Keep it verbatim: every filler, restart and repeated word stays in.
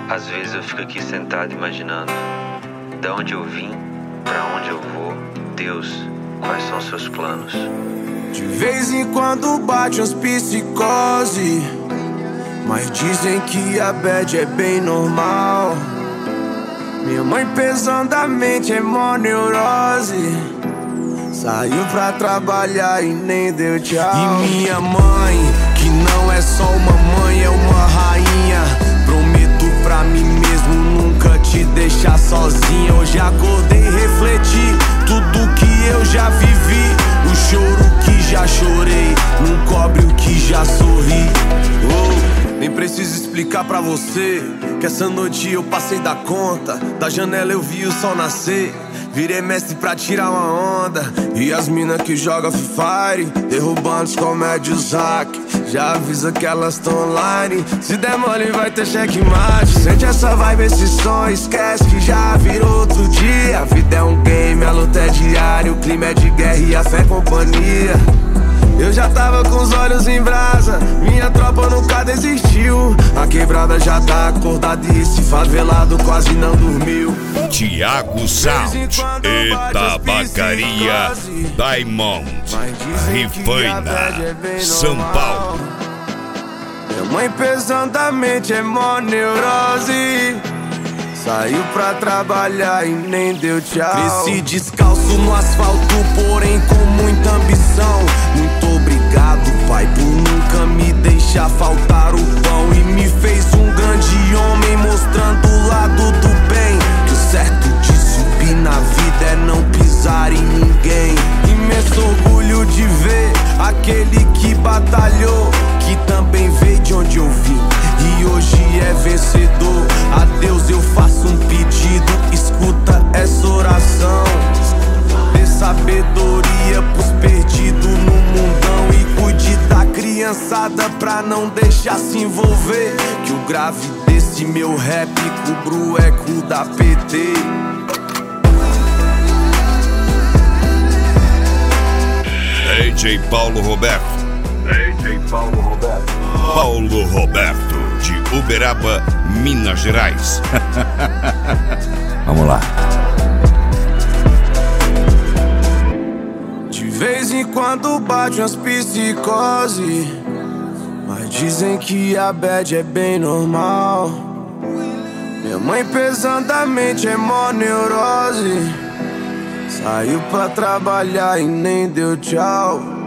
Às vezes eu fico aqui sentado imaginando da onde eu vim, pra onde eu vou. Deus, quais são seus planos? De vez em quando bate umas psicose, mas dizem que a bad é bem normal. Minha mãe pesadamente é mó neurose, saiu pra trabalhar e nem deu tchau. E minha mãe, que não é só uma mãe, é uma rainha. Prometo pra mim mesmo nunca te deixar sozinha. Hoje acordei e refleti tudo que eu já vivi. O choro que já chorei não cobre o que já sorri. Oh, nem preciso explicar pra você que essa noite eu passei da conta. Da janela eu vi o sol nascer, virei mestre pra tirar uma onda. E as mina que joga Free Fire, derrubando os comédios hack, já avisa que elas tão online. Se der mole vai ter checkmate. Sente essa vibe, esse som, esquece que já virou outro dia. A vida é um game, a luta é diária, o clima é de guerra e a fé é companhia. Eu já tava com os olhos em brasa, minha tropa nunca desistiu. A quebrada já tá acordada e esse favelado quase não dormiu. Thiago Sound e Tabacaria Diamond, Rifaina, São Paulo. Minha mãe pesadamente é mó neurose, saiu pra trabalhar e nem deu tchau. Cresci descalço no asfalto, porém com muita ambição. Muito obrigado, pai, por nunca me deixar faltar o pão. E me fez um grande homem, mostrando o lado do bem. Que o certo de subir na vida é não pisar em ninguém. Imenso orgulho de ver aquele que batalhou, que também veio de onde eu vim e hoje é vencedor. A Deus eu faço um pedido, escuta essa oração. Dê sabedoria pros perdidos no mundão e cuide da criançada pra não deixar se envolver. Que o grave desse meu rap cubra o eco da P T. D J Paulo Roberto. D J Paulo Roberto. Paulo Roberto, de Uberaba, Minas Gerais. Vamos lá. De vez em quando bate umas psicose, mas dizem que a bad é bem normal. Minha mãe pesadamente é mó neurose, saiu pra trabalhar e nem deu tchau.